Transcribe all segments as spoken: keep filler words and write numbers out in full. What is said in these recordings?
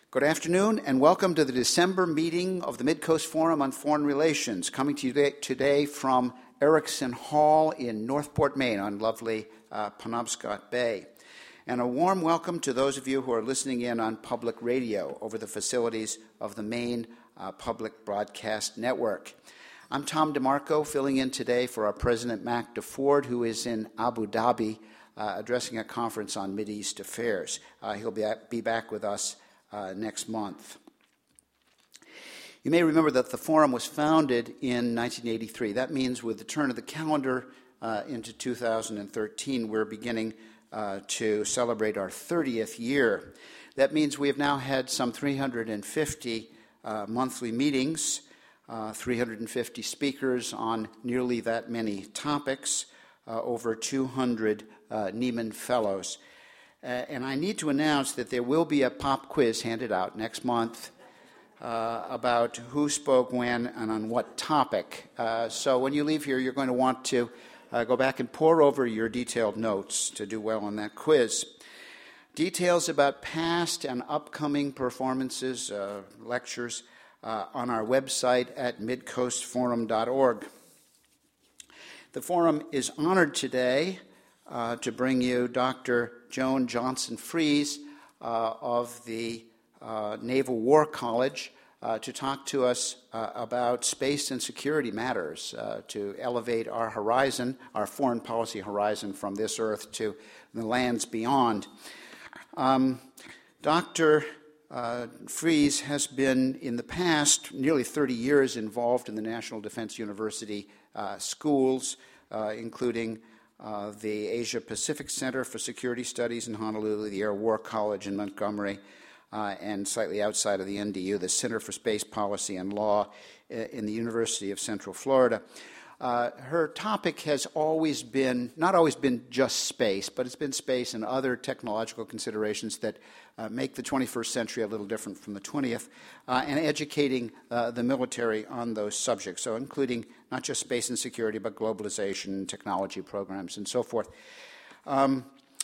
Good afternoon, and welcome to the December meeting of the Midcoast Forum on Foreign Relations, coming to you today, today from Erickson Hall in Northport, Maine, on lovely uh, Penobscot Bay. And a warm welcome to those of you who are listening in on public radio over the facilities of the Maine uh, Public Broadcast Network. I'm Tom DeMarco, filling in today for our President Mac DeFord, who is in Abu Dhabi, uh, addressing a conference on Mideast affairs. Uh, he'll be, be back with us Uh, next month. You may remember that the Forum was founded in nineteen eighty-three. That means with the turn of the calendar uh, into two thousand thirteen, we're beginning uh, to celebrate our thirtieth year. That means we have now had some three hundred fifty uh, monthly meetings, uh, three hundred fifty speakers on nearly that many topics, uh, over two hundred uh, Nieman Fellows. Uh, and I need to announce that there will be a pop quiz handed out next month uh, about who spoke when and on what topic. Uh, so when you leave here, you're going to want to uh, go back and pore over your detailed notes to do well on that quiz. Details about past and upcoming performances, uh, lectures, uh, on our website at midcoast forum dot org. The Forum is honored today Uh, to bring you Doctor Joan Johnson-Fries uh, of the uh, Naval War College uh, to talk to us uh, about space and security matters, uh, to elevate our horizon, our foreign policy horizon from this earth to the lands beyond. Um, Doctor Uh, Fries has been, in the past, nearly thirty years involved in the National Defense University uh, schools, uh, including Uh, the Asia Pacific Center for Security Studies in Honolulu, the Air War College in Montgomery, uh, and slightly outside of the N D U, the Center for Space Policy and Law in the University of Central Florida. Uh, her topic has always been, not always been just space, but it's been space and other technological considerations that uh, make the twenty-first century a little different from the twentieth, uh, and educating uh, the military on those subjects, so including not just space and security, but globalization, technology programs, and so forth. Um,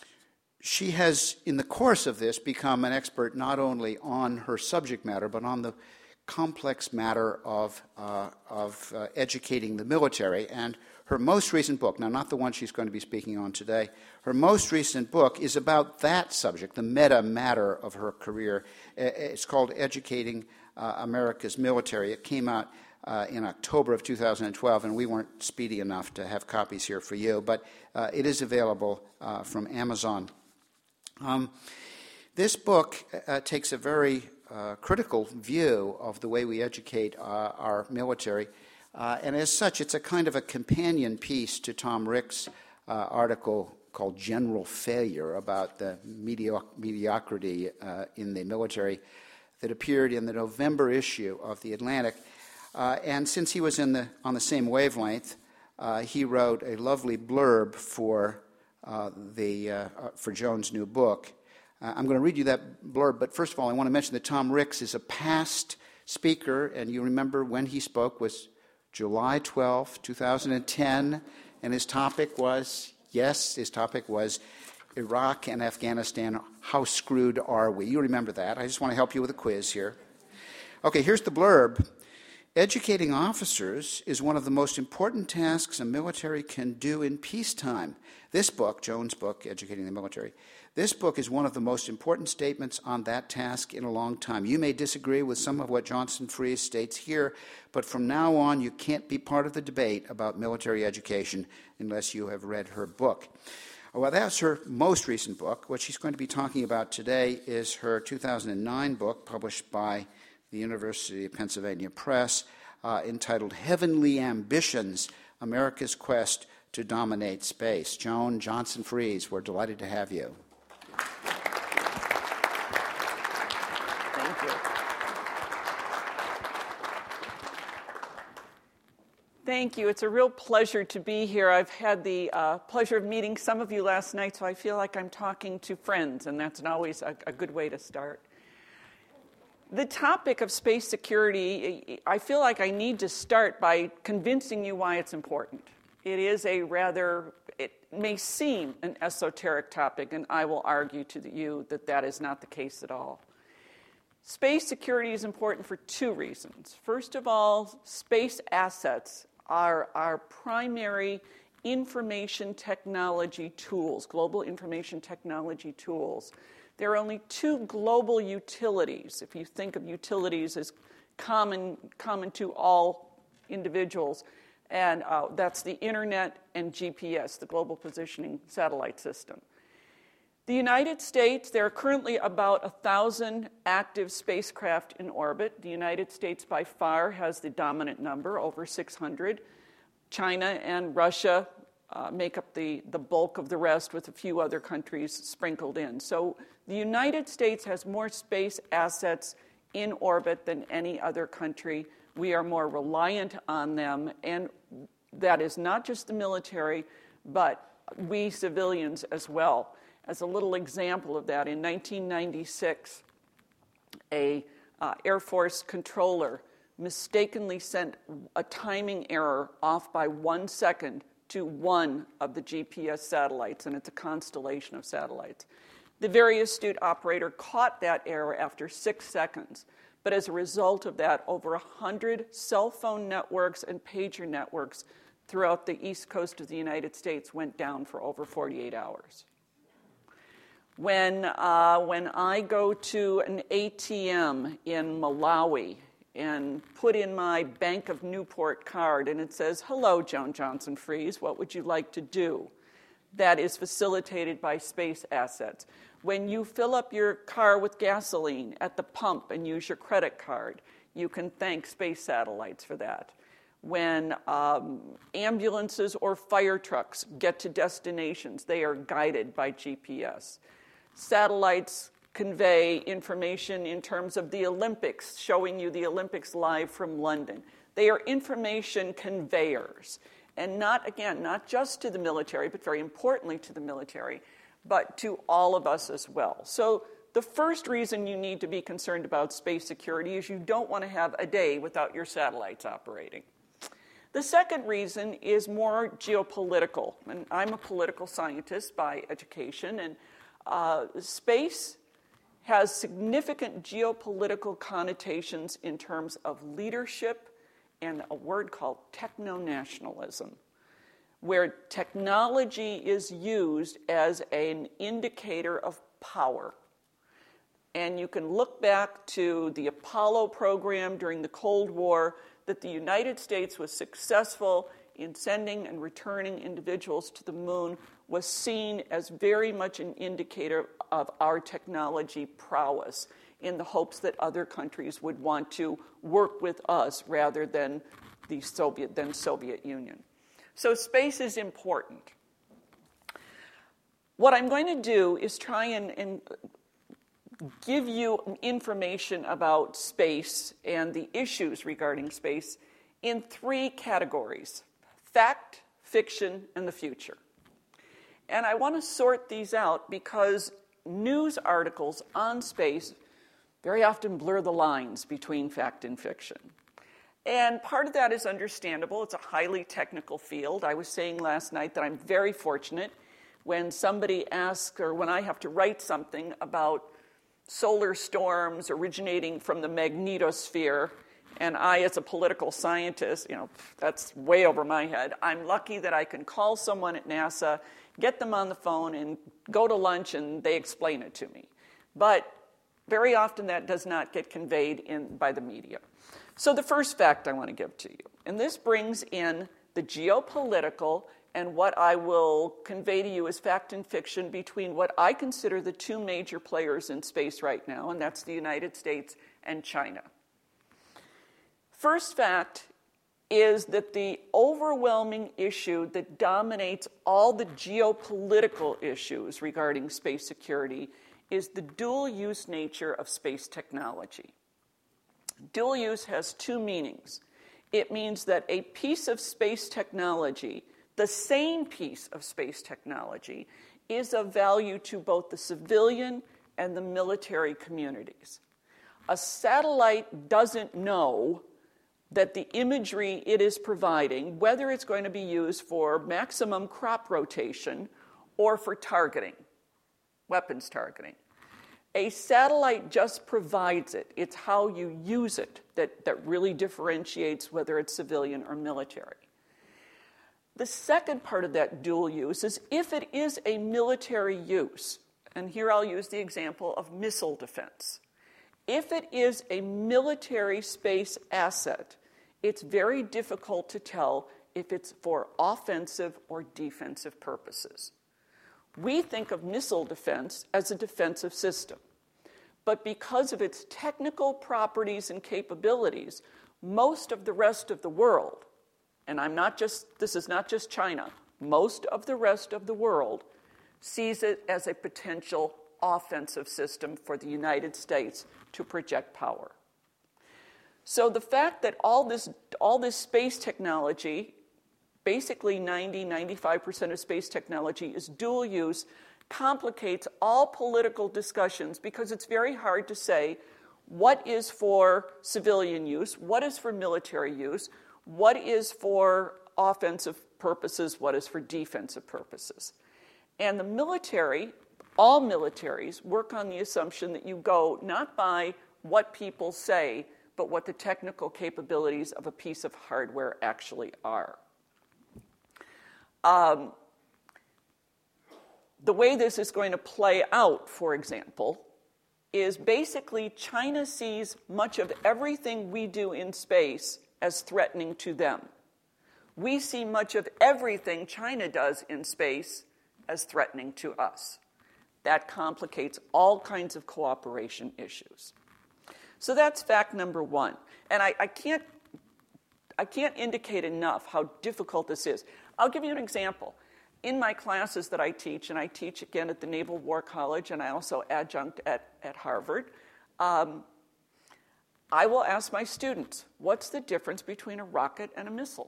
she has, in the course of this, become an expert not only on her subject matter, but on the complex matter of, uh, of uh, educating the military. And her most recent book, now not the one she's going to be speaking on today, her most recent book is about that subject, the meta matter of her career. It's called Educating uh, America's Military. It came out uh, in October of two thousand twelve, and we weren't speedy enough to have copies here for you, but uh, it is available uh, from Amazon. Um, this book uh, takes a very Uh, critical view of the way we educate uh, our military. Uh, and as such, it's a kind of a companion piece to Tom Rick's uh, article called General Failure about the medio- mediocrity uh, in the military that appeared in the November issue of The Atlantic. Uh, and since he was in the, on the same wavelength, uh, he wrote a lovely blurb for, uh, the, uh, for Joan's new book. Uh, I'm going to read you that blurb, but first of all, I want to mention that Tom Ricks is a past speaker, and you remember when he spoke was July twelfth, two thousand ten, and his topic was, yes, his topic was Iraq and Afghanistan, how screwed are we? You remember that. I just want to help you with a quiz here. Okay, here's the blurb. Educating officers is one of the most important tasks a military can do in peacetime. This book, Joan's book, Educating the Military, this book is one of the most important statements on that task in a long time. You may disagree with some of what Johnson-Fries states here, but from now on, you can't be part of the debate about military education unless you have read her book. Well, that's her most recent book. What she's going to be talking about today is her two thousand nine book, published by the University of Pennsylvania Press, uh, entitled Heavenly Ambitions, America's Quest to Dominate Space. Joan Johnson-Fries, we're delighted to have you. Thank you. Thank you. It's a real pleasure to be here. I've had the uh, pleasure of meeting some of you last night, so I feel like I'm talking to friends, and that's always a, a good way to start. The topic of space security, I feel like I need to start by convincing you why it's important. It is a rather, it may seem an esoteric topic, and I will argue to you that that is not the case at all. Space security is important for two reasons. First of all, space assets are our primary information technology tools, global information technology tools. There are only two global utilities, if you think of utilities as common, common to all individuals, and uh, that's the internet and G P S, the Global Positioning Satellite System. The United States, there are currently about one thousand active spacecraft in orbit. The United States by far has the dominant number, over six hundred. China and Russia uh, make up the, the bulk of the rest, with a few other countries sprinkled in. So the United States has more space assets in orbit than any other country. We are more reliant on them, and that is not just the military, but we civilians as well. As a little example of that, in nineteen ninety-six, a uh, Air Force controller mistakenly sent a timing error off by one second to one of the G P S satellites, and it's a constellation of satellites. The very astute operator caught that error after six seconds, but as a result of that, over one hundred cell phone networks and pager networks throughout the east coast of the United States went down for over forty-eight hours. When, uh, when I go to an A T M in Malawi and put in my Bank of Newport card and it says, "Hello, Joan Johnson Fries, what would you like to do?" That is facilitated by space assets. When you fill up your car with gasoline at the pump and use your credit card, you can thank space satellites for that. When um, ambulances or fire trucks get to destinations, they are guided by G P S. Satellites convey information in terms of the Olympics, showing you the Olympics live from London. They are information conveyors. And not, again, not just to the military, but very importantly to the military, but to all of us as well. So the first reason you need to be concerned about space security is you don't want to have a day without your satellites operating. The second reason is more geopolitical. And I'm a political scientist by education, and uh, space has significant geopolitical connotations in terms of leadership and a word called techno-nationalism, where technology is used as an indicator of power. And you can look back to the Apollo program during the Cold War, that the United States was successful in sending and returning individuals to the moon was seen as very much an indicator of our technology prowess, in the hopes that other countries would want to work with us rather than the Soviet, than Soviet Union. So space is important. What I'm going to do is try and, and give you information about space and the issues regarding space in three categories: fact, fiction, and the future. And I want to sort these out because news articles on space very often blur the lines between fact and fiction. And part of that is understandable. It's a highly technical field. I was saying last night that I'm very fortunate when somebody asks, or when I have to write something about solar storms originating from the magnetosphere, and I, as a political scientist, you know, that's way over my head. I'm lucky that I can call someone at NASA, get them on the phone, and go to lunch, and they explain it to me. But very often that does not get conveyed in by the media. So the first fact I want to give to you, and this brings in the geopolitical and what I will convey to you as fact and fiction between what I consider the two major players in space right now, and that's the United States and China. First fact is that the overwhelming issue that dominates all the geopolitical issues regarding space security is the dual-use nature of space technology. Dual use has two meanings. It means that a piece of space technology, the same piece of space technology, is of value to both the civilian and the military communities. A satellite doesn't know that the imagery it is providing, whether it's going to be used for maximum crop rotation or for targeting, weapons targeting. A satellite just provides it. It's how you use it that, that really differentiates whether it's civilian or military. The second part of that dual use is if it is a military use, and here I'll use the example of missile defense. If it is a military space asset, it's very difficult to tell if it's for offensive or defensive purposes. We think of missile defense as a defensive system, but because of its technical properties and capabilities, most of the rest of the world, and I'm not just, this is not just China, most of the rest of the world sees it as a potential offensive system for the United States to project power. So the fact that all this, all this space technology, basically ninety, ninety-five percent of space technology is dual use, complicates all political discussions because it's very hard to say what is for civilian use, what is for military use, what is for offensive purposes, what is for defensive purposes. And the military, all militaries, work on the assumption that you go not by what people say, but what the technical capabilities of a piece of hardware actually are. Um, the way this is going to play out, for example, is basically China sees much of everything we do in space as threatening to them. We see much of everything China does in space as threatening to us. That complicates all kinds of cooperation issues. So that's fact number one. And I, I can't I can't indicate enough how difficult this is. I'll give you an example. In my classes that I teach, and I teach again at the Naval War College, and I also adjunct at, at Harvard, um, I will ask my students, what's the difference between a rocket and a missile?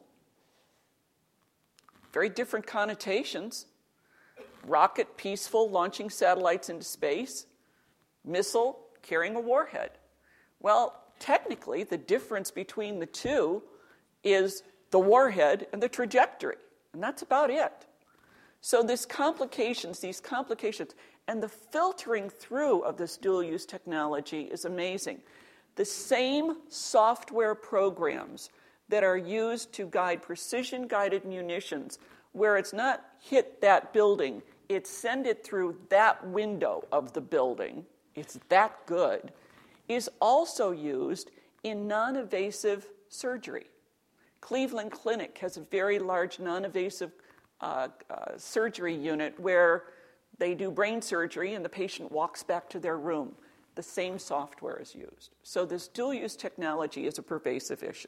Very different connotations. Rocket, peaceful, launching satellites into space. Missile, carrying a warhead. Well, technically, the difference between the two is the warhead and the trajectory, and that's about it. So these complications, these complications, and the filtering through of this dual-use technology is amazing. The same software programs that are used to guide precision-guided munitions, where it's not hit that building, it's send it through that window of the building, it's that good, is also used in non-invasive surgery. Cleveland Clinic has a very large non-invasive uh, uh, surgery unit where they do brain surgery and the patient walks back to their room. The same software is used. So this dual-use technology is a pervasive issue.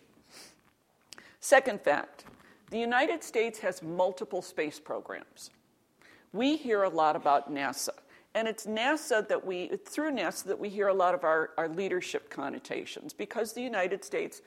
Second fact, the United States has multiple space programs. We hear a lot about NASA. And it's NASA that we, it's through NASA that we hear a lot of our, our leadership connotations, because the United States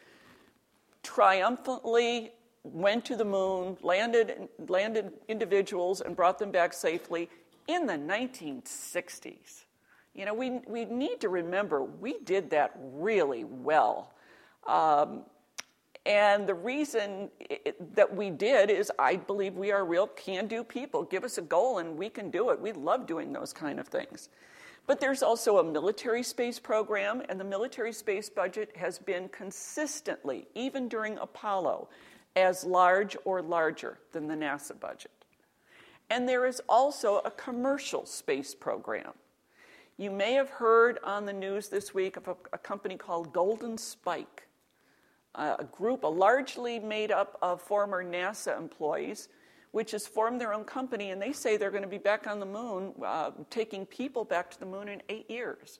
triumphantly went to the moon, landed, landed individuals, and brought them back safely in the nineteen sixties. You know, we, we need to remember we did that really well. Um, and the reason it, that we did is I believe we are real can-do people. Give us a goal and we can do it. We love doing those kind of things. But there's also a military space program, and the military space budget has been consistently, even during Apollo, as large or larger than the NASA budget. And there is also a commercial space program. You may have heard on the news this week of a, a company called Golden Spike, uh, a group, a largely made up of former NASA employees, which has formed their own company, and they say they're going to be back on the moon, uh, taking people back to the moon in eight years.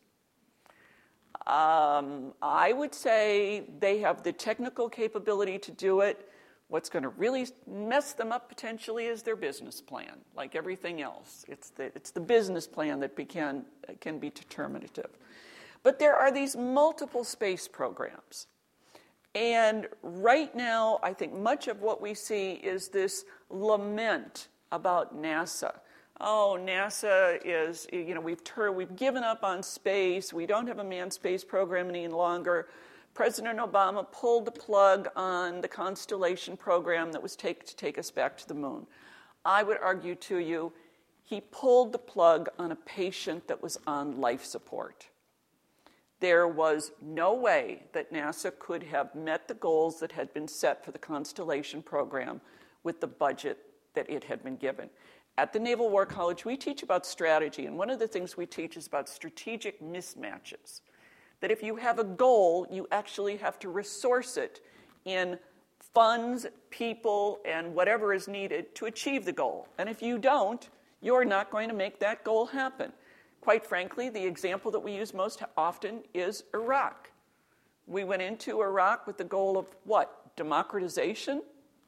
Um, I would say they have the technical capability to do it. What's going to really mess them up potentially is their business plan, like everything else. It's the, it's the business plan that can, can be determinative. But there are these multiple space programs. And right now, I think much of what we see is this lament about NASA. Oh, NASA is, you know, we've tur- we've given up on space. We don't have a manned space program any longer. President Obama pulled the plug on the Constellation program that was take, to take us back to the moon. I would argue to you, he pulled the plug on a patient that was on life support. There was no way that NASA could have met the goals that had been set for the Constellation program with the budget that it had been given. At the Naval War College, we teach about strategy, and one of the things we teach is about strategic mismatches. That if you have a goal, you actually have to resource it in funds, people, and whatever is needed to achieve the goal. And if you don't, you're not going to make that goal happen. Quite frankly, the example that we use most often is Iraq. We went into Iraq with the goal of what? Democratization?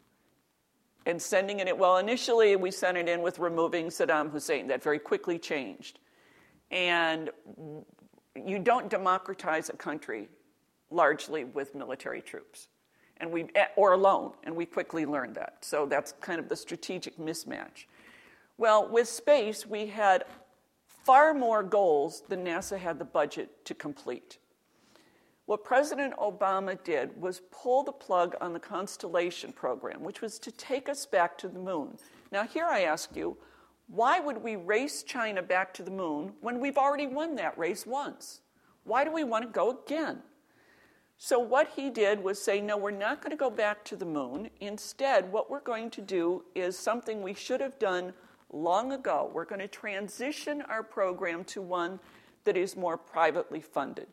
And sending it in. Well, initially we sent it in with removing Saddam Hussein. That very quickly changed. And you don't democratize a country largely with military troops, and we or alone, and we quickly learned that. So that's kind of the strategic mismatch. Well, with space, we had far more goals than NASA had the budget to complete. What President Obama did was pull the plug on the Constellation program, which was to take us back to the moon. Now, here I ask you, why would we race China back to the moon when we've already won that race once? Why do we want to go again? So what he did was say, no, we're not going to go back to the moon. Instead, what we're going to do is something we should have done long ago. We're going to transition our program to one that is more privately funded.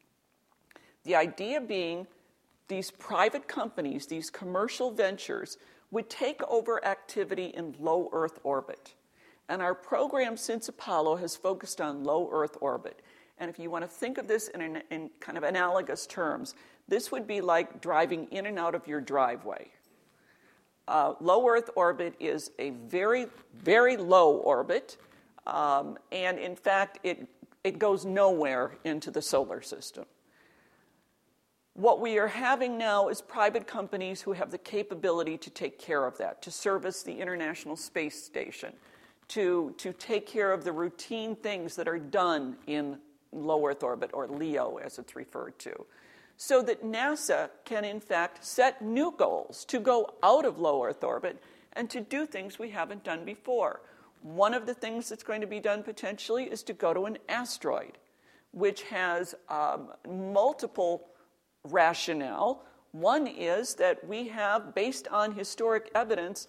The idea being these private companies, these commercial ventures, would take over activity in low Earth orbit. And our program since Apollo has focused on low Earth orbit. And if you want to think of this in, an, in kind of analogous terms, this would be like driving in and out of your driveway. Uh, low Earth orbit is a very, very low orbit. Um, and in fact, it, it goes nowhere into the solar system. What we are having now is private companies who have the capability to take care of that, to service the International Space Station, to, to take care of the routine things that are done in low Earth orbit, or LEO as it's referred to, so that NASA can in fact set new goals to go out of low Earth orbit and to do things we haven't done before. One of the things that's going to be done potentially is to go to an asteroid, which has um, multiple rationale. One is that we have, based on historic evidence,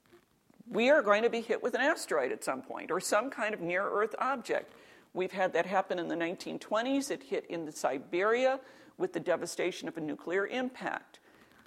we are going to be hit with an asteroid at some point, or some kind of near-Earth object. We've had that happen in the nineteen twenties. It hit in the Siberia with the devastation of a nuclear impact.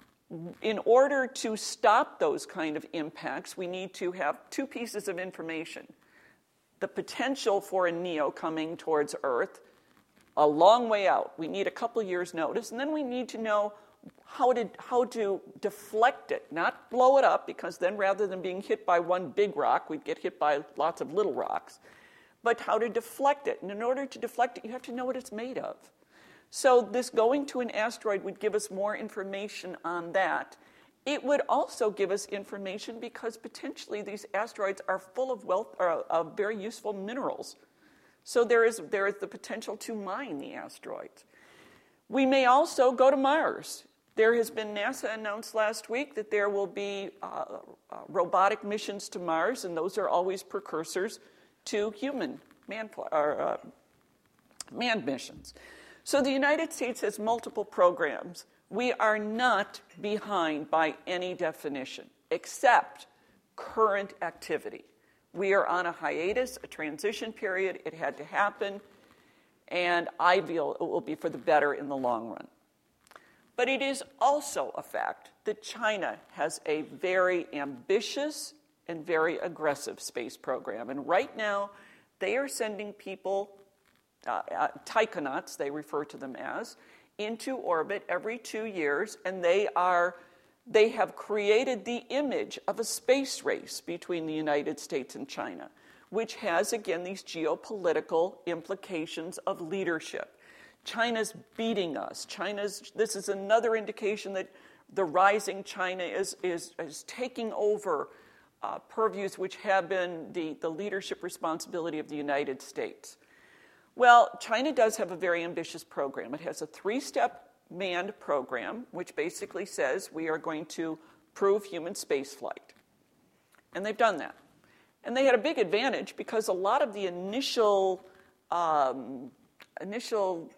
In order to stop those kind of impacts, we need to have two pieces of information. The potential for a NEO coming towards Earth, a long way out. We need a couple years' notice, and then we need to know how to, how to deflect it, not blow it up, because then rather than being hit by one big rock, we'd get hit by lots of little rocks, but how to deflect it. And in order to deflect it, you have to know what it's made of. So this going to an asteroid would give us more information on that. It would also give us information because potentially these asteroids are full of wealth, or of very useful minerals. So there is, there is the potential to mine the asteroids. We may also go to Mars. There has been, NASA announced last week that there will be uh, uh, robotic missions to Mars, and those are always precursors to human man, or, uh, manned missions. So the United States has multiple programs. We are not behind by any definition, except current activity. We are on a hiatus, a transition period. It had to happen, and I feel it will be for the better in the long run. But it is also a fact that China has a very ambitious and very aggressive space program. And right now, they are sending people, uh, uh, taikonauts, they refer to them as, into orbit every two years, and they are they have created the image of a space race between the United States and China, which has, again, these geopolitical implications of leadership. China's beating us. China's, this is another indication that the rising China is, is, is taking over uh, purviews which have been the, the leadership responsibility of the United States. Well, China does have a very ambitious program. It has a three-step manned program, which basically says we are going to prove human spaceflight. And they've done that. And they had a big advantage because a lot of the initial um, initial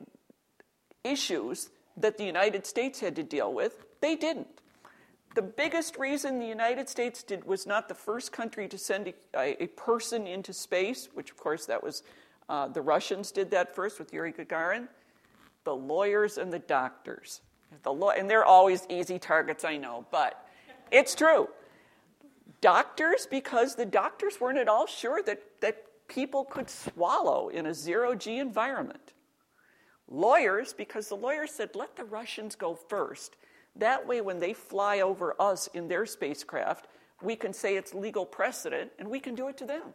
issues that the United States had to deal with, they didn't. The biggest reason the United States did was not the first country to send a, a person into space, which of course that was, uh, the Russians did that first with Yuri Gagarin, the lawyers and the doctors. The law, and they're always easy targets, I know, but it's true. Doctors, because the doctors weren't at all sure that, that people could swallow in a zero-G environment. Lawyers, because the lawyers said, let the Russians go first. That way, when they fly over us in their spacecraft, we can say it's legal precedent, and we can do it to them.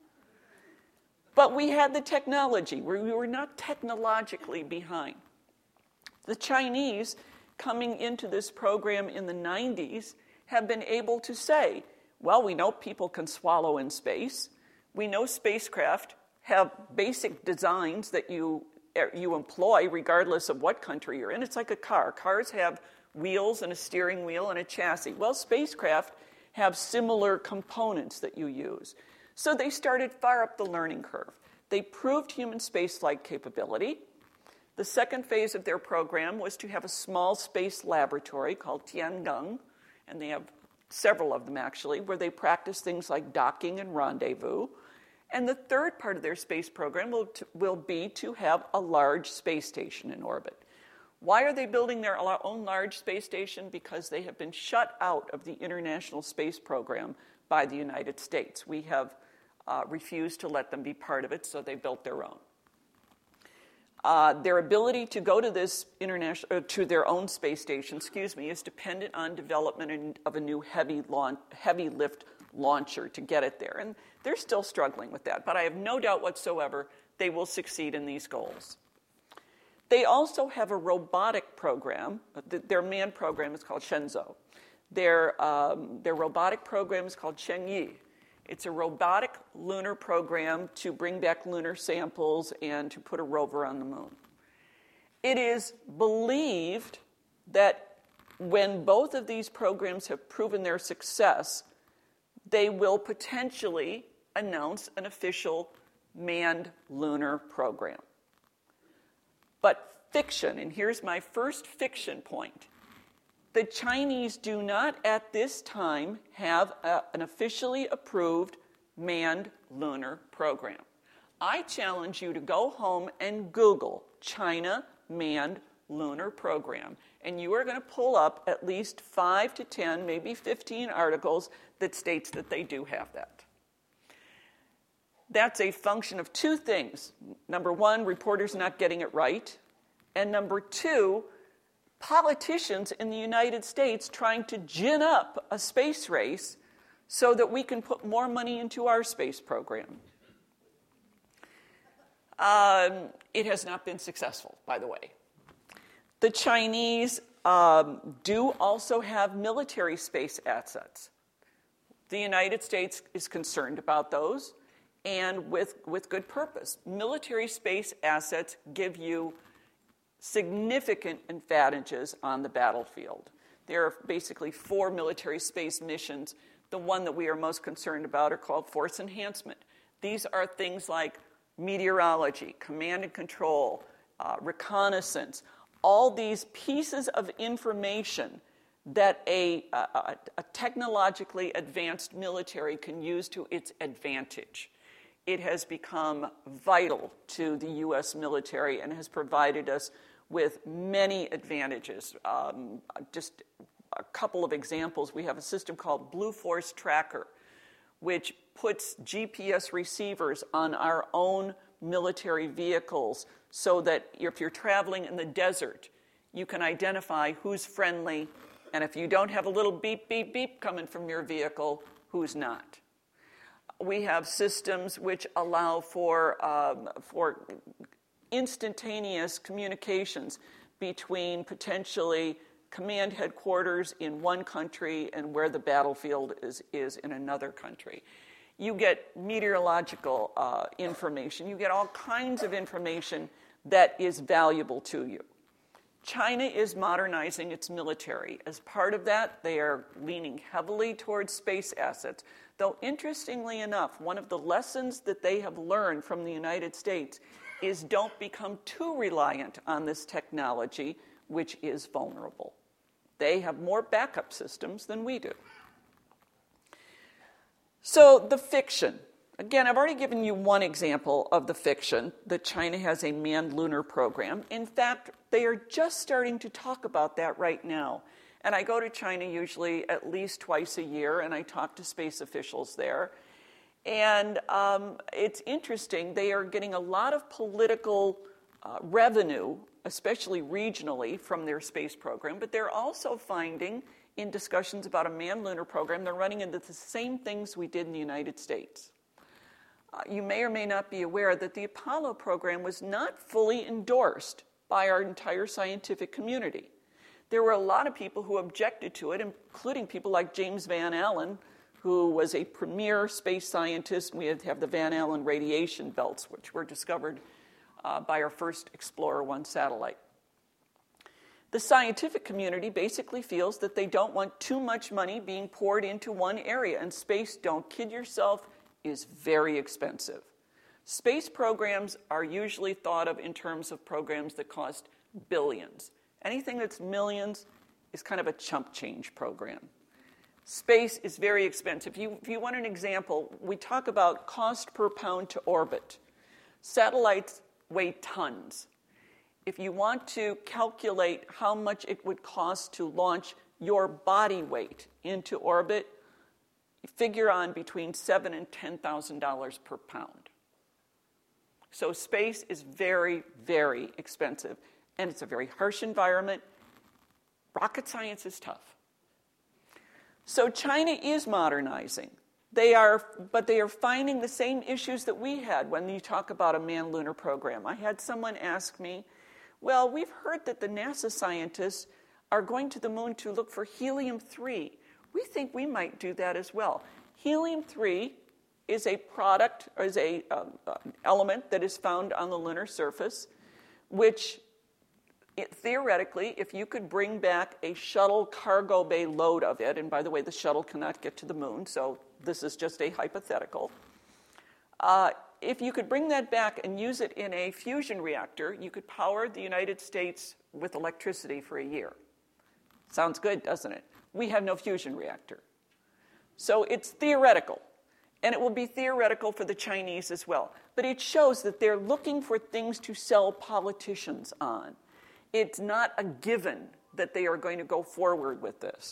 But we had the technology. We were not technologically behind. The Chinese, coming into this program in the nineties, have been able to say, well, we know people can swallow in space. We know spacecraft have basic designs that you, you employ regardless of what country you're in. It's like a car. Cars have wheels and a steering wheel and a chassis. Well, spacecraft have similar components that you use. So they started far up the learning curve. They proved human spaceflight capability. The second phase of their program was to have a small space laboratory called Tiangong, and they have several of them actually, where they practice things like docking and rendezvous. And the third part of their space program will, to, will be to have a large space station in orbit. Why are they building their own large space station? Because they have been shut out of the International Space Program by the United States. We have uh, refused to let them be part of it, so they built their own. Uh, their ability to go to this international, uh, to their own space station, excuse me, is dependent on development in, of a new heavy launch, heavy lift launcher to get it there. And they're still struggling with that, but I have no doubt whatsoever they will succeed in these goals. They also have a robotic program. Their manned program is called Shenzhou. Their, um, their robotic program is called Chang'e. It's a robotic lunar program to bring back lunar samples and to put a rover on the moon. It is believed that when both of these programs have proven their success, they will potentially announce an official manned lunar program. But fiction, and here's my first fiction point. The Chinese do not at this time have a, an officially approved manned lunar program. I challenge you to go home and Google China manned lunar program, and you are going to pull up at least five to ten, maybe fifteen articles that states that they do have that. That's a function of two things. Number one, reporters not getting it right. And number two, politicians in the United States trying to gin up a space race so that we can put more money into our space program. Um, it has not been successful, by the way. The Chinese um, do also have military space assets. The United States is concerned about those, and with, with good purpose. Military space assets give you significant advantages on the battlefield. There are basically four military space missions. The one that we are most concerned about are called force enhancement. These are things like meteorology, command and control, uh, reconnaissance, all these pieces of information that a, a, a technologically advanced military can use to its advantage. It has become vital to the U S military and has provided us with many advantages. Um, just a couple of examples. We have a system called Blue Force Tracker, which puts G P S receivers on our own military vehicles so that if you're traveling in the desert, you can identify who's friendly, and if you don't have a little beep, beep, beep coming from your vehicle, who's not. We have systems which allow for, um, for instantaneous communications between potentially command headquarters in one country and where the battlefield is, is in another country. You get meteorological uh, information. You get all kinds of information that is valuable to you. China is modernizing its military. As part of that, they are leaning heavily towards space assets. Though, interestingly enough, one of the lessons that they have learned from the United States is don't become too reliant on this technology, which is vulnerable. They have more backup systems than we do. So, the fiction. Again, I've already given you one example of the fiction, that China has a manned lunar program. In fact, they are just starting to talk about that right now. And I go to China usually at least twice a year, and I talk to space officials there. And um, it's interesting, they are getting a lot of political uh, revenue, especially regionally, from their space program, but they're also finding in discussions about a manned lunar program, they're running into the same things we did in the United States. Uh, you may or may not be aware that the Apollo program was not fully endorsed by our entire scientific community. There were a lot of people who objected to it, including people like James Van Allen, who was a premier space scientist. We have the Van Allen radiation belts, which were discovered uh, by our first Explorer one satellite. The scientific community basically feels that they don't want too much money being poured into one area, and space, don't kid yourself, is very expensive. Space programs are usually thought of in terms of programs that cost billions. Anything that's millions is kind of a chump change program. Space is very expensive. If you, if you want an example, we talk about cost per pound to orbit. Satellites weigh tons. If you want to calculate how much it would cost to launch your body weight into orbit, figure on between seven and ten thousand dollars per pound. So space is very, very expensive, and it's a very harsh environment. Rocket science is tough. So China is modernizing. They are, but they are finding the same issues that we had when you talk about a manned lunar program. I had someone ask me, "Well, we've heard that the NASA scientists are going to the moon to look for helium three. We think we might do that as well." Helium three is a product, or is a um, uh, element that is found on the lunar surface, which it, theoretically, if you could bring back a shuttle cargo bay load of it, and by the way, the shuttle cannot get to the moon, so this is just a hypothetical. Uh, if you could bring that back and use it in a fusion reactor, you could power the United States with electricity for a year. Sounds good, doesn't it? We have no fusion reactor. So it's theoretical, and it will be theoretical for the Chinese as well. But it shows that they're looking for things to sell politicians on. It's not a given that they are going to go forward with this.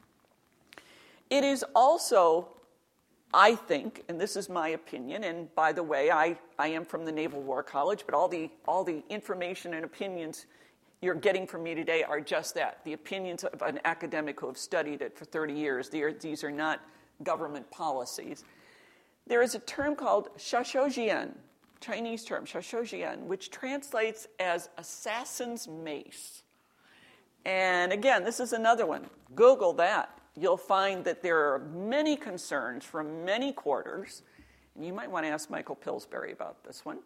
It is also, I think, and this is my opinion, and by the way, I, I am from the Naval War College, but all the, all the information and opinions you're getting from me today are just that, the opinions of an academic who have studied it for thirty years. Are, these are not government policies. There is a term called shashoujian, Chinese term, shashoujian, which translates as assassin's mace. And again, this is another one. Google that. You'll find that there are many concerns from many quarters, and you might want to ask Michael Pillsbury about this one,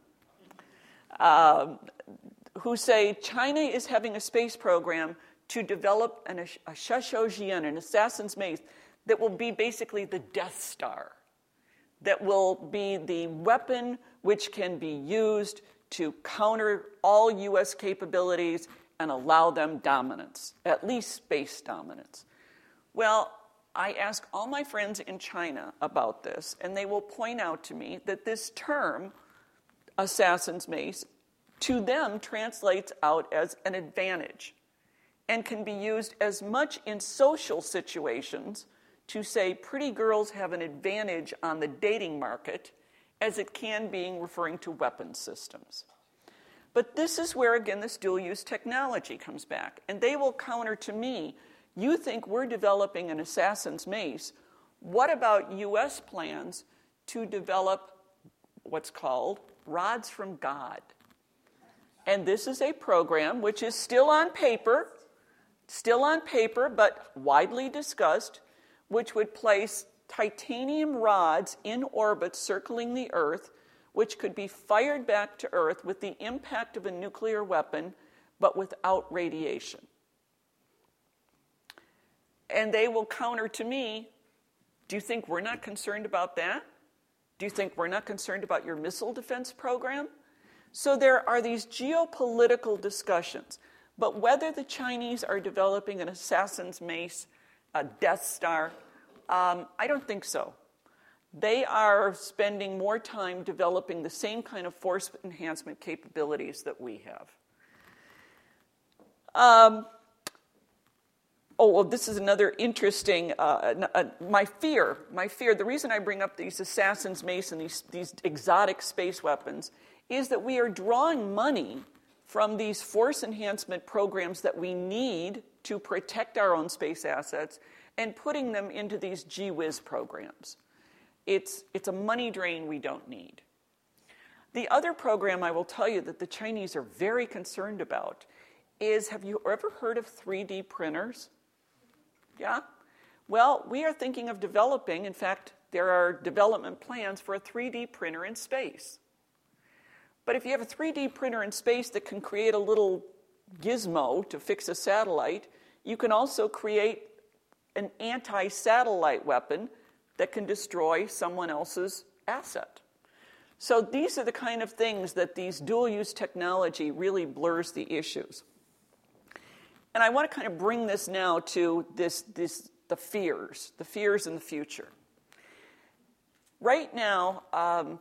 um, who say China is having a space program to develop an, a shashoujian, an assassin's mace, that will be basically the Death Star, that will be the weapon which can be used to counter all U S capabilities and allow them dominance, at least space dominance. Well, I ask all my friends in China about this, and they will point out to me that this term, assassin's mace, to them translates out as an advantage and can be used as much in social situations to say pretty girls have an advantage on the dating market as it can being referring to weapons systems. But this is where, again, this dual-use technology comes back. And they will counter to me, you think we're developing an assassin's mace. What about U S plans to develop what's called rods from God? And this is a program which is still on paper, still on paper, but widely discussed, which would place titanium rods in orbit circling the Earth, which could be fired back to Earth with the impact of a nuclear weapon, but without radiation. And they will counter to me, do you think we're not concerned about that? Do you think we're not concerned about your missile defense program? So there are these geopolitical discussions. But whether the Chinese are developing an assassin's mace, a Death Star, um, I don't think so. They are spending more time developing the same kind of force enhancement capabilities that we have. Um, oh, well, this is another interesting, uh, uh, my fear, my fear, the reason I bring up these assassin's mace and these, these exotic space weapons is that we are drawing money from these force enhancement programs that we need to protect our own space assets and putting them into these gee whiz programs. It's, it's a money drain we don't need. The other program I will tell you that the Chinese are very concerned about is, have you ever heard of three D printers? Yeah? Well, we are thinking of developing, in fact, there are development plans for a three D printer in space. But if you have a three D printer in space that can create a little gizmo to fix a satellite, you can also create an anti-satellite weapon that can destroy someone else's asset. So these are the kind of things that these dual-use technology really blurs the issues. And I want to kind of bring this now to this, this, the fears, the fears in the future. Right now, um,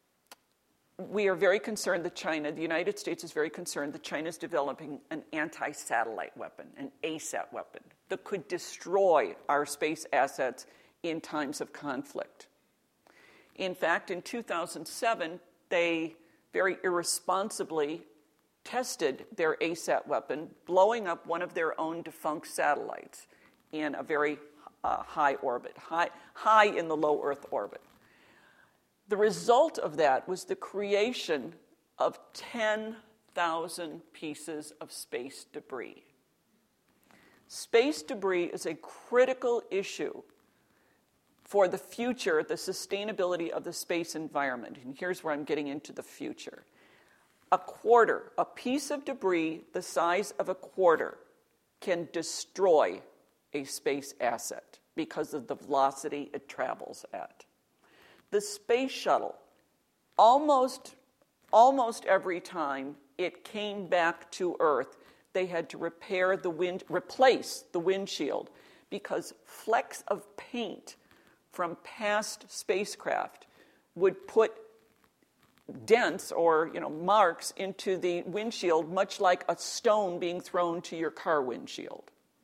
we are very concerned that China, the United States is very concerned that China is developing an anti-satellite weapon, an A SAT weapon, that could destroy our space assets in times of conflict. In fact, in two thousand seven, they very irresponsibly tested their A SAT weapon, blowing up one of their own defunct satellites in a very uh, high orbit, high, high in the low Earth orbit. The result of that was the creation of ten thousand pieces of space debris. Space debris is a critical issue for the future, the sustainability of the space environment. And here's where I'm getting into the future. A quarter, a piece of debris the size of a quarter, can destroy a space asset because of the velocity it travels at. The space shuttle, almost, almost every time it came back to Earth, they had to repair the wind, replace the windshield because flecks of paint from past spacecraft would put dents or you know marks into the windshield, much like a stone being thrown to your car windshield.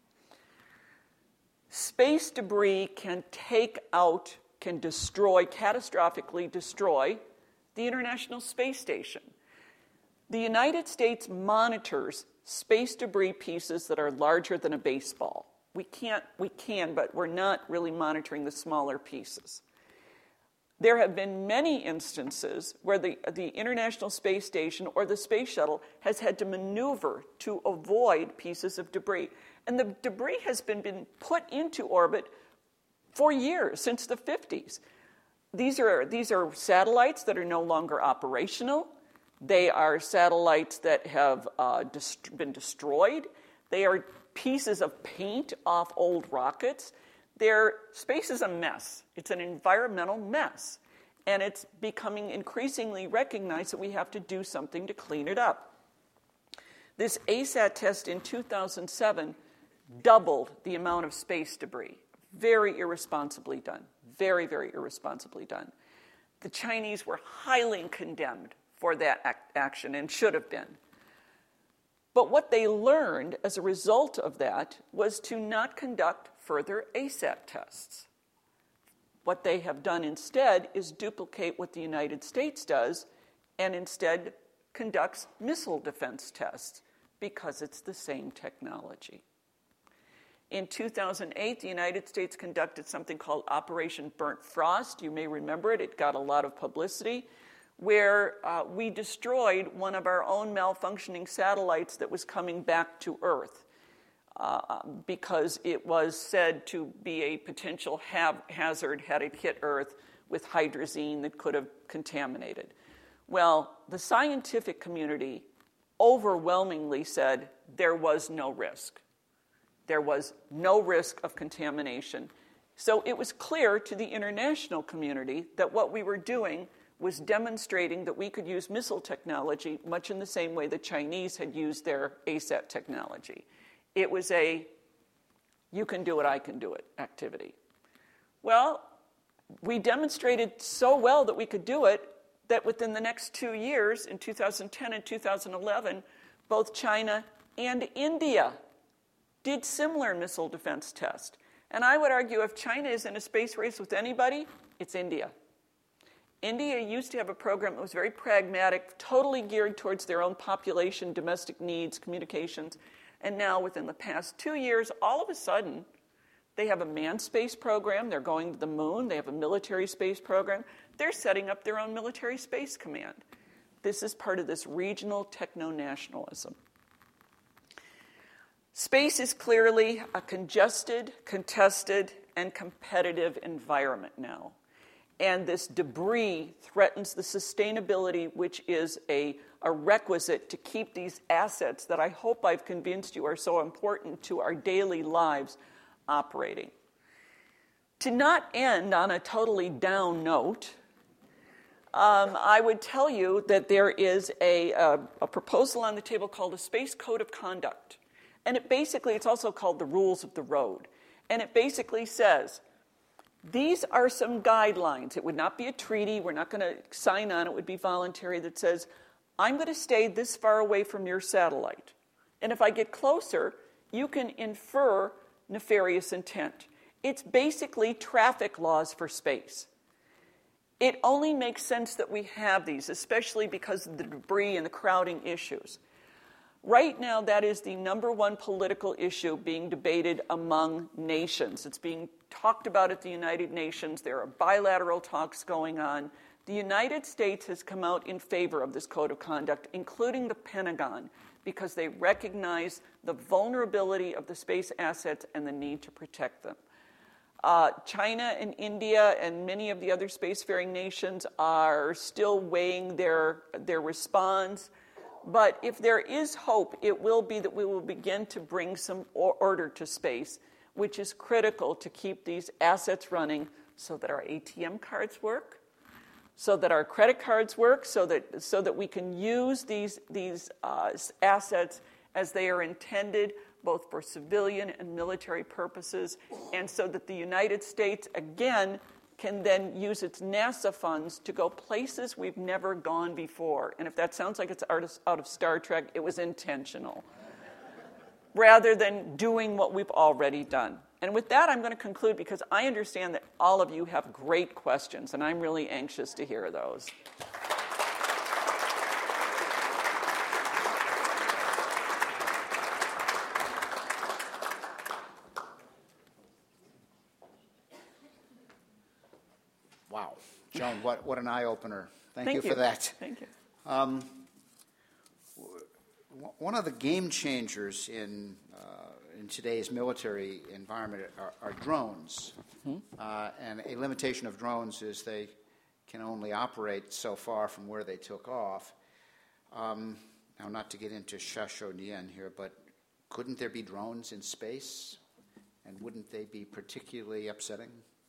Space debris can take out, can destroy, catastrophically destroy the International Space Station. The United States monitors space debris pieces that are larger than a baseball. We can't, we can, but we're not really monitoring the smaller pieces. There have been many instances where the, the International Space Station or the Space Shuttle has had to maneuver to avoid pieces of debris. And the debris has been, been put into orbit for years, since the fifties. These are, these are satellites that are no longer operational. They are satellites that have uh, dest- been destroyed. They are pieces of paint off old rockets. Their space is a mess. It's an environmental mess. And it's becoming increasingly recognized that we have to do something to clean it up. This A SAT test in two thousand seven doubled the amount of space debris. Very irresponsibly done. Very, very irresponsibly done. The Chinese were highly condemned for that act- action and should have been. But what they learned as a result of that was to not conduct further A SAT tests. What they have done instead is duplicate what the United States does and instead conducts missile defense tests because it's the same technology. In two thousand eight, the United States conducted something called Operation Burnt Frost. You may remember it. It got a lot of publicity, where uh, we destroyed one of our own malfunctioning satellites that was coming back to Earth uh, because it was said to be a potential ha- hazard had it hit Earth with hydrazine that could have contaminated. Well, the scientific community overwhelmingly said there was no risk. There was no risk of contamination. So it was clear to the international community that what we were doing was demonstrating that we could use missile technology much in the same way the Chinese had used their A S A T technology. It was a, you can do it, I can do it activity. Well, we demonstrated so well that we could do it that within the next two years, in two thousand ten and two thousand eleven, both China and India did similar missile defense tests. And I would argue if China is in a space race with anybody, it's India. India used to have a program that was very pragmatic, totally geared towards their own population, domestic needs, communications. And now, within the past two years, all of a sudden, they have a manned space program. They're going to the moon. They have a military space program. They're setting up their own military space command. This is part of this regional techno-nationalism. Space is clearly a congested, contested, and competitive environment now. And this debris threatens the sustainability, which is a, a requisite to keep these assets that I hope I've convinced you are so important to our daily lives operating. To not end on a totally down note, um, I would tell you that there is a, a, a proposal on the table called a Space Code of Conduct. And it basically, it's also called the Rules of the Road. And it basically says, these are some guidelines. It would not be a treaty. We're not going to sign on. It would be voluntary that says, I'm going to stay this far away from your satellite. And if I get closer, you can infer nefarious intent. It's basically traffic laws for space. It only makes sense that we have these, especially because of the debris and the crowding issues. Right now, that is the number one political issue being debated among nations. It's being talked about at the United Nations. There are bilateral talks going on. The United States has come out in favor of this code of conduct, including the Pentagon, because they recognize the vulnerability of the space assets and the need to protect them. Uh, China and India and many of the other spacefaring nations are still weighing their, their response. But if there is hope, it will be that we will begin to bring some order to space, which is critical to keep these assets running so that our A T M cards work, so that our credit cards work, so that so that we can use these, these uh, assets as they are intended, both for civilian and military purposes, and so that the United States, again, can then use its NASA funds to go places we've never gone before. And if that sounds like it's out of Star Trek, it was intentional, rather than doing what we've already done. And with that, I'm going to conclude because I understand that all of you have great questions, and I'm really anxious to hear those. Wow. Joan, what, what an eye-opener. Thank, Thank you, you for that. Thank you. Um, one of the game changers in, uh, in today's military environment are, are drones. Mm-hmm. Uh, and a limitation of drones is they can only operate so far from where they took off. Um, now, not to get into Shashodian here, but couldn't there be drones in space? And wouldn't they be particularly upsetting?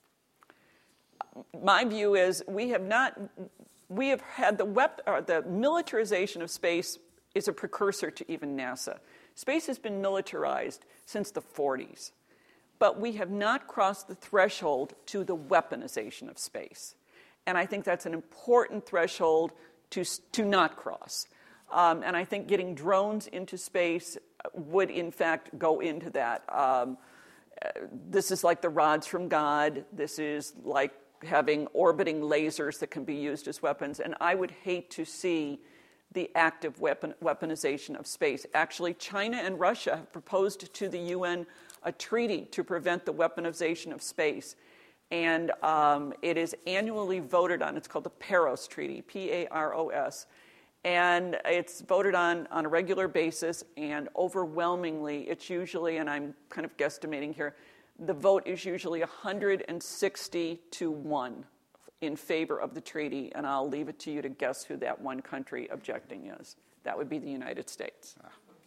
My view is we have not, we have had the, wep- or the militarization of space is a precursor to even NASA. Space has been militarized since the forties, but we have not crossed the threshold to the weaponization of space. And I think that's an important threshold to, to not cross. Um, and I think getting drones into space would, in fact, go into that. Um, this is like the rods from God. This is like having orbiting lasers that can be used as weapons. And I would hate to see the active weapon, weaponization of space. Actually, China and Russia have proposed to the U N a treaty to prevent the weaponization of space. And um, it is annually voted on. It's called the Paros Treaty, P A R O S. And it's voted on on a regular basis, and overwhelmingly, it's usually, and I'm kind of guesstimating here, the vote is usually one hundred sixty to one in favor of the treaty, and I'll leave it to you to guess who that one country objecting is. That would be the United States.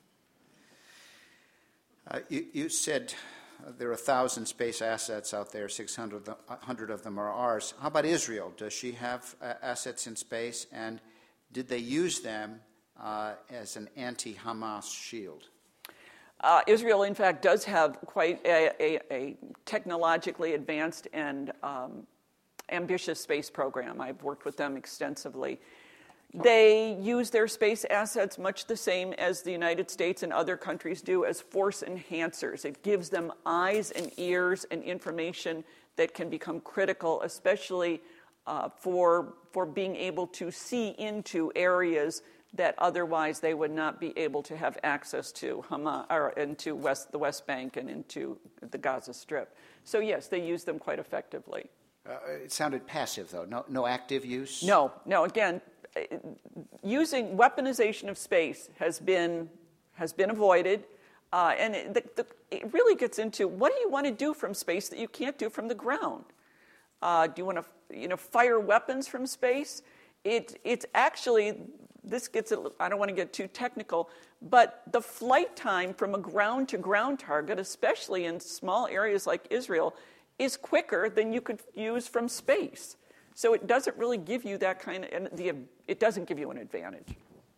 Uh, you, you said uh, there are one thousand space assets out there, six hundred of them are ours. How about Israel? Does she have uh, assets in space, and did they use them uh, as an anti-Hamas shield? Uh, Israel, in fact, does have quite a, a, a technologically advanced and um, ambitious space program. I've worked with them extensively. They use their space assets much the same as the United States and other countries do, as force enhancers. It gives them eyes and ears and information that can become critical, especially uh, for, for being able to see into areas that otherwise they would not be able to have access to, Hamas, or into West, the West Bank and into the Gaza Strip. So yes, they use them quite effectively. Uh, it sounded passive, though. No, no active use? No, no. Again, using weaponization of space has been has been avoided, uh, and it, the, the, it really gets into what do you want to do from space that you can't do from the ground? Uh, do you want to, you know, fire weapons from space? It it's actually this gets a, I don't want to get too technical, but the flight time from a ground to ground target, especially in small areas like Israel, is quicker than you could use from space. So it doesn't really give you that kind of, and the, it doesn't give you an advantage.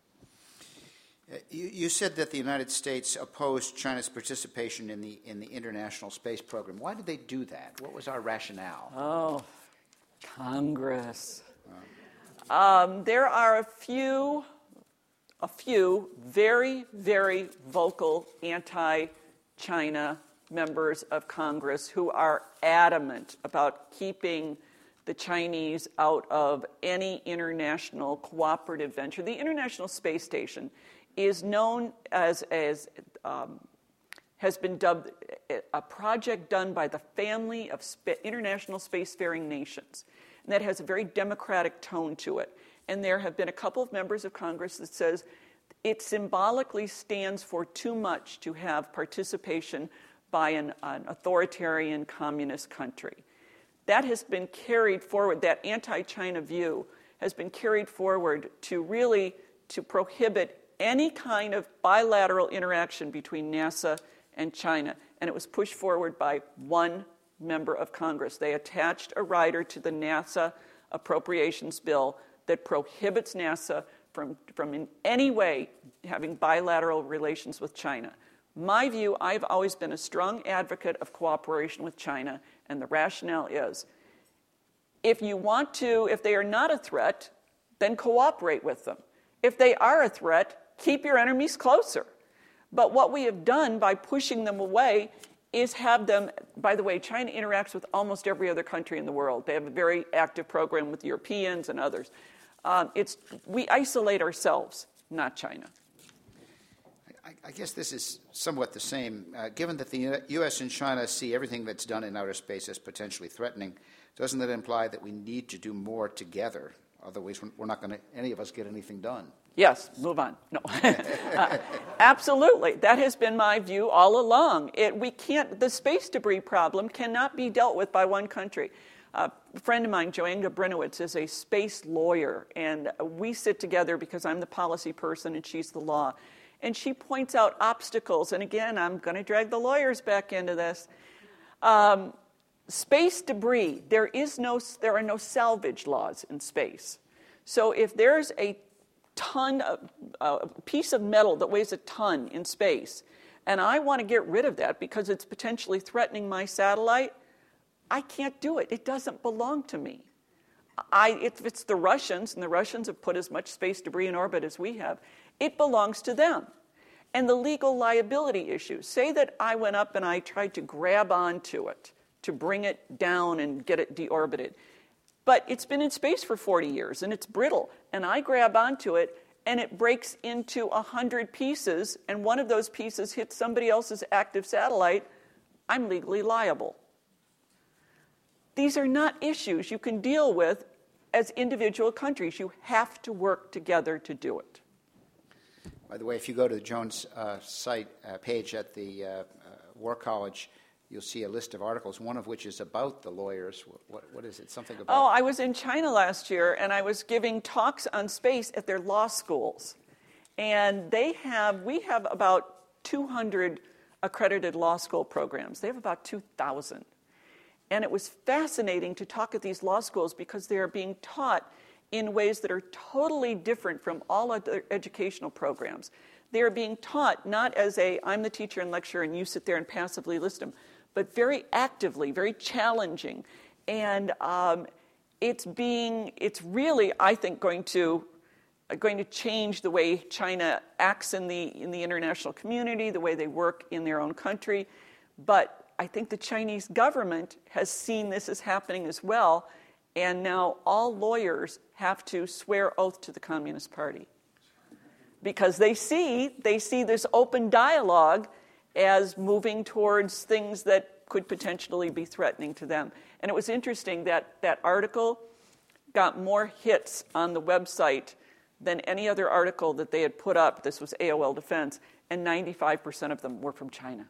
You, you said that the United States opposed China's participation in the in the International Space Program. Why did they do that? What was our rationale? Oh, Congress. Um, there are a few, a few very, very vocal anti-China members of Congress who are adamant about keeping the Chinese out of any international cooperative venture. The International Space Station is known as, as um, has been dubbed a project done by the family of spa- international spacefaring nations. And that has a very democratic tone to it. And there have been a couple of members of Congress that says it symbolically stands for too much to have participation by an, an authoritarian communist country. That has been carried forward, that anti-China view has been carried forward to really to prohibit any kind of bilateral interaction between NASA and China. And it was pushed forward by one member of Congress. They attached a rider to the NASA appropriations bill that prohibits NASA from, from in any way having bilateral relations with China. My view, I've always been a strong advocate of cooperation with China, and the rationale is, if you want to, if they are not a threat, then cooperate with them. If they are a threat, keep your enemies closer. But what we have done by pushing them away is have them, by the way, China interacts with almost every other country in the world. They have a very active program with Europeans and others. Um, it's, we isolate ourselves, not China. I, I guess this is somewhat the same. Uh, given that the U S and China see everything that's done in outer space as potentially threatening, doesn't that imply that we need to do more together? Otherwise, we're not going to, any of us, get anything done. Yes, move on. No, uh, absolutely. That has been my view all along. It, we can't. The space debris problem cannot be dealt with by one country. Uh, a friend of mine, Joanna Brinowitz, is a space lawyer, and we sit together because I'm the policy person and she's the law. And she points out obstacles. And again, I'm going to drag the lawyers back into this. Um, space debris. There is no. There are no salvage laws in space. So if there's a ton of uh, a piece of metal that weighs a ton in space, and I want to get rid of that because it's potentially threatening my satellite, I can't do it. It doesn't belong to me. I, if it's the Russians, and the Russians have put as much space debris in orbit as we have, it belongs to them. And the legal liability issues. Say that I went up and I tried to grab onto it to bring it down and get it deorbited. But it's been in space for forty years, and it's brittle. And I grab onto it, and it breaks into one hundred pieces, and one of those pieces hits somebody else's active satellite. I'm legally liable. These are not issues you can deal with as individual countries. You have to work together to do it. By the way, if you go to the Jones uh, site uh, page at the uh, uh, War College, you'll see a list of articles, one of which is about the lawyers. What, what, what is it? Something about... Oh, I was in China last year, and I was giving talks on space at their law schools. And they have, we have about two hundred accredited law school programs. They have about two thousand. And it was fascinating to talk at these law schools because they are being taught in ways that are totally different from all other educational programs. They are being taught not as a, I'm the teacher and lecturer and you sit there and passively listen, but very actively, very challenging. And um, it's being, it's really, I think, going to going to change the way China acts in the in the international community, the way they work in their own country. But I think the Chinese government has seen this as happening as well, and now all lawyers have to swear oath to the Communist Party because they see they see this open dialogue as moving towards things that could potentially be threatening to them. And it was interesting that that article got more hits on the website than any other article that they had put up. This was A O L Defense, and ninety-five percent of them were from China.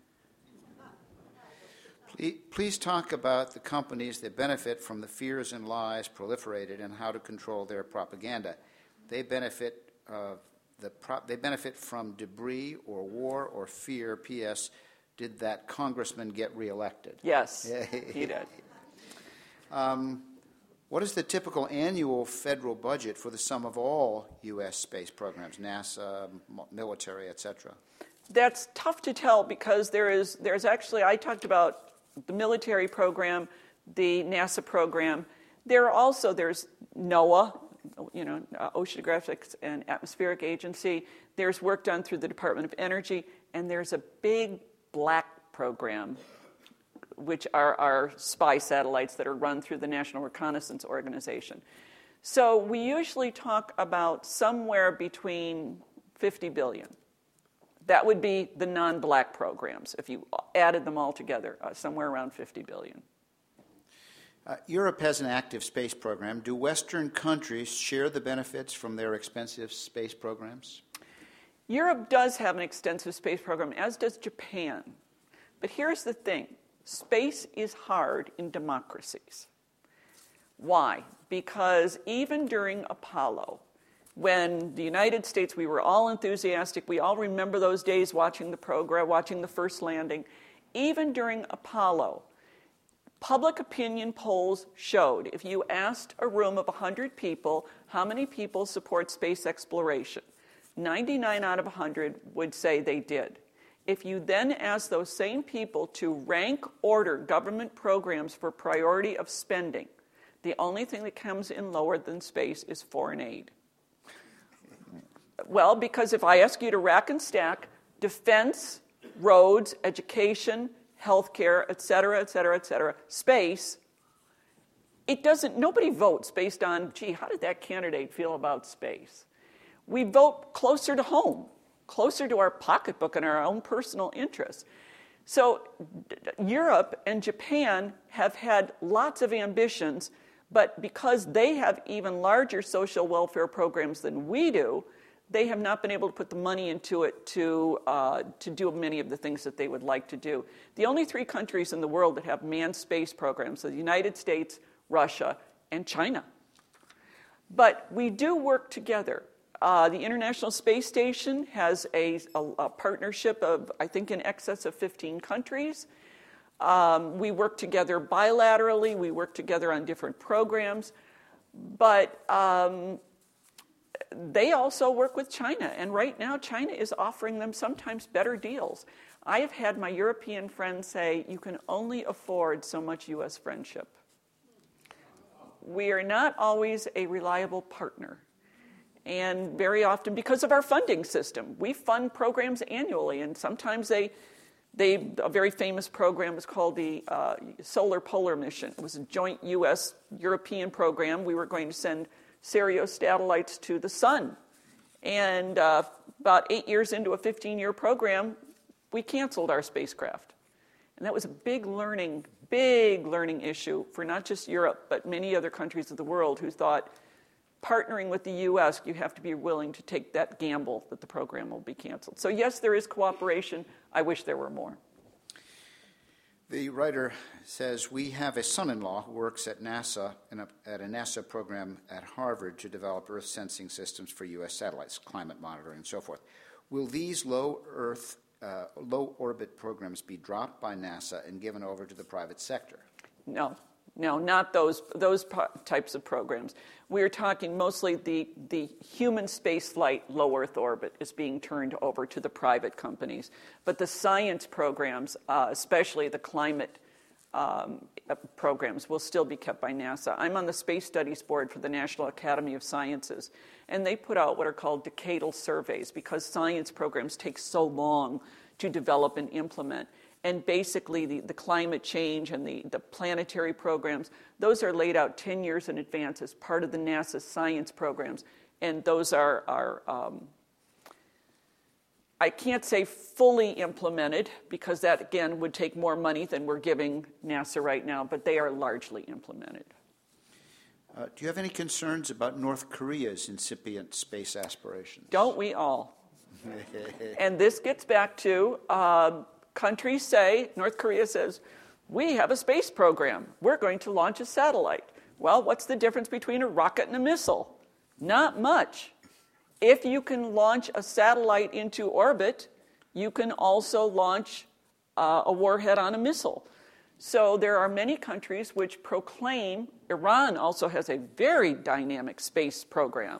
Please talk about the companies that benefit from the fears and lies proliferated and how to control their propaganda. They benefit uh, the pro- they benefit from debris or war or fear. P S. Did that congressman get reelected? Yes, he did. Um, what is the typical annual federal budget for the sum of all U S space programs, NASA, military, et cetera? That's tough to tell because there is there's actually, I talked about the military program, the NASA program. There are also, there's NOAA, you know, Oceanographic and Atmospheric Agency. There's work done through the Department of Energy, and there's a big black program, which are our spy satellites that are run through the National Reconnaissance Organization. So we usually talk about somewhere between fifty billion. That would be the non-black programs, if you added them all together, uh, somewhere around fifty billion. Uh, Europe has an active space program. Do Western countries share the benefits from their expensive space programs? Europe does have an extensive space program, as does Japan. But here's the thing. Space is hard in democracies. Why? Because even during Apollo, when the United States, we were all enthusiastic, we all remember those days watching the program, watching the first landing. Even during Apollo, public opinion polls showed, if you asked a room of one hundred people, how many people support space exploration, ninety-nine out of one hundred would say they did. If you then ask those same people to rank order government programs for priority of spending, the only thing that comes in lower than space is foreign aid. Well, because if I ask you to rack and stack defense, roads, education, healthcare, et cetera, et cetera, et cetera, space, it doesn't, nobody votes based on, gee, how did that candidate feel about space? We vote closer to home, closer to our pocketbook and our own personal interests. So d- Europe and Japan have had lots of ambitions, but because they have even larger social welfare programs than we do, they have not been able to put the money into it to uh, to do many of the things that they would like to do. The only three countries in the world that have manned space programs are the United States, Russia, and China. But we do work together. Uh, the International Space Station has a, a, a partnership of, I think, in excess of fifteen countries. Um, we work together bilaterally. We work together on different programs. But um, they also work with China, and right now China is offering them sometimes better deals. I have had my European friends say, you can only afford so much U S friendship. We are not always a reliable partner, and very often because of our funding system. We fund programs annually, and sometimes they, they a very famous program is called the uh, Solar Polar Mission. It was a joint U S-European program. We were going to send Ceres satellites to the sun. And uh, about eight years into a fifteen-year program, we canceled our spacecraft. And that was a big learning, big learning issue for not just Europe, but many other countries of the world who thought, partnering with the U S, you have to be willing to take that gamble that the program will be canceled. So yes, there is cooperation. I wish there were more. The writer says, we have a son-in-law who works at NASA, in a, at a NASA program at Harvard to develop Earth sensing systems for U S satellites, climate monitoring, and so forth. Will these low Earth, uh, low orbit programs be dropped by NASA and given over to the private sector? No. No, not those those types of programs. We are talking mostly the, the human spaceflight low Earth orbit is being turned over to the private companies. But the science programs, uh, especially the climate um, programs, will still be kept by NASA. I'm on the Space Studies Board for the National Academy of Sciences, and they put out what are called decadal surveys because science programs take so long to develop and implement. And basically, the, the climate change and the, the planetary programs, those are laid out ten years in advance as part of the NASA science programs. And those are, are um, I can't say fully implemented, because that, again, would take more money than we're giving NASA right now, but they are largely implemented. Uh, do you have any concerns about North Korea's incipient space aspirations? Don't we all? And this gets back to... Uh, Countries say, North Korea says, we have a space program. We're going to launch a satellite. Well, what's the difference between a rocket and a missile? Not much. If you can launch a satellite into orbit, you can also launch uh, a warhead on a missile. So there are many countries which proclaim, Iran also has a very dynamic space program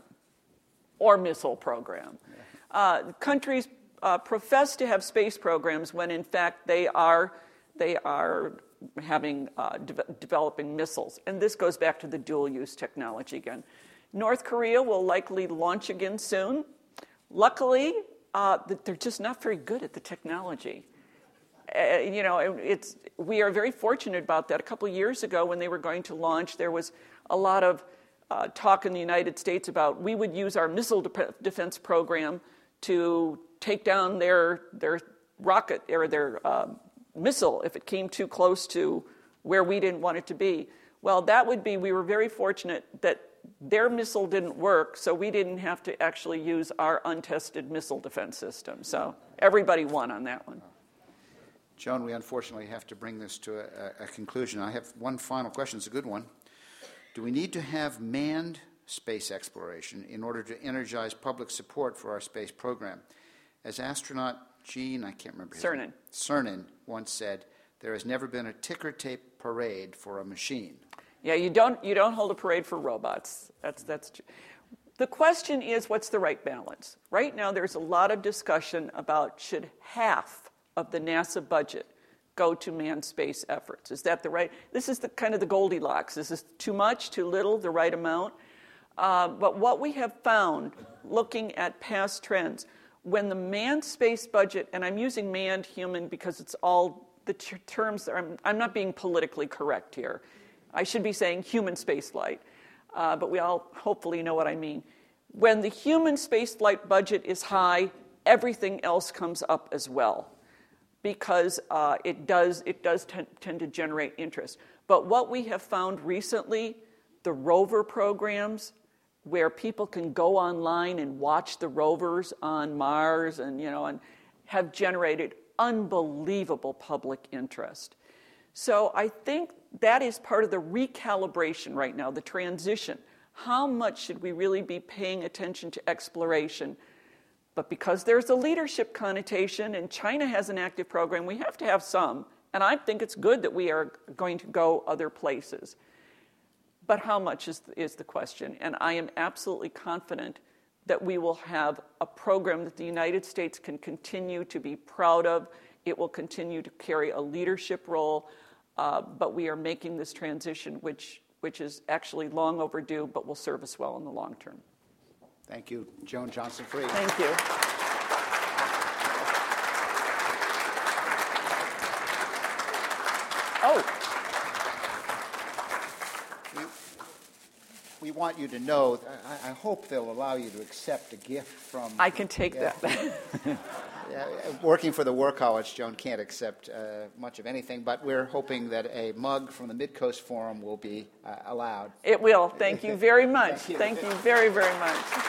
or missile program. Uh, countries Uh, profess to have space programs when, in fact, they are they are having uh, de- developing missiles. And this goes back to the dual-use technology again. North Korea will likely launch again soon. Luckily, uh, they're just not very good at the technology. Uh, you know, it's we are very fortunate about that. A couple of years ago, when they were going to launch, there was a lot of uh, talk in the United States about we would use our missile de- defense program to take down their their rocket or their uh, missile if it came too close to where we didn't want it to be. Well, that would be, we were very fortunate that their missile didn't work, so we didn't have to actually use our untested missile defense system. So everybody won on that one. Joan, we unfortunately have to bring this to a, a conclusion. I have one final question. It's a good one. Do we need to have manned space exploration in order to energize public support for our space program? As astronaut Gene, I can't remember his Cernan. name, Cernan once said, there has never been a ticker tape parade for a machine. Yeah, you don't you don't hold a parade for robots. That's that's true. The question is, what's the right balance? Right now, there's a lot of discussion about should half of the NASA budget go to manned space efforts. Is that the right? This is the kind of the Goldilocks. Is this too much, too little, the right amount? Uh, but what we have found, looking at past trends, when the manned space budget, and I'm using manned human because it's all the t- terms, I'm, I'm not being politically correct here. I should be saying human spaceflight, uh, but we all hopefully know what I mean. When the human spaceflight budget is high, everything else comes up as well, because uh, it does, it does t- tend to generate interest. But what we have found recently, the rover programs, where people can go online and watch the rovers on Mars and, you know, and have generated unbelievable public interest. So I think that is part of the recalibration right now, the transition. How much should we really be paying attention to exploration? But because there's a leadership connotation and China has an active program, we have to have some. And I think it's good that we are going to go other places. But how much is the, is the question? And I am absolutely confident that we will have a program that the United States can continue to be proud of. It will continue to carry a leadership role, uh, but we are making this transition, which, which is actually long overdue, but will serve us well in the long term. Thank you, Joan Johnson-Freed. Thank you. Oh. We want you to know, I, I hope they'll allow you to accept a gift from... I can take yeah. that. yeah, working for the War College, Joan can't accept uh, much of anything, but we're hoping that a mug from the Mid-Coast Forum will be uh, allowed. It will. Thank you very much. Thank you. Thank you very, very much.